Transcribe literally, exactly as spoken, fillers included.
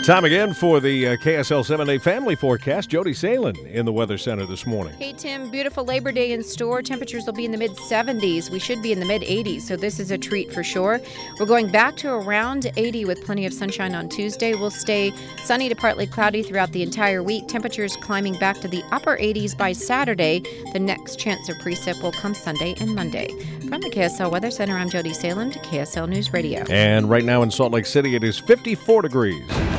Time again for the uh, K S L seven-day family forecast. Jody Salen in the Weather Center this morning. Hey, Tim, beautiful Labor Day in store. Temperatures will be in the mid seventies. We should be in the mid eighties, so this is a treat for sure. We're going back to around eighty with plenty of sunshine on Tuesday. We'll stay sunny to partly cloudy throughout the entire week. Temperatures climbing back to the upper eighties by Saturday. The next chance of precip will come Sunday and Monday. From the K S L Weather Center, I'm Jody Salen to K S L News Radio. And right now in Salt Lake City, it is fifty-four degrees.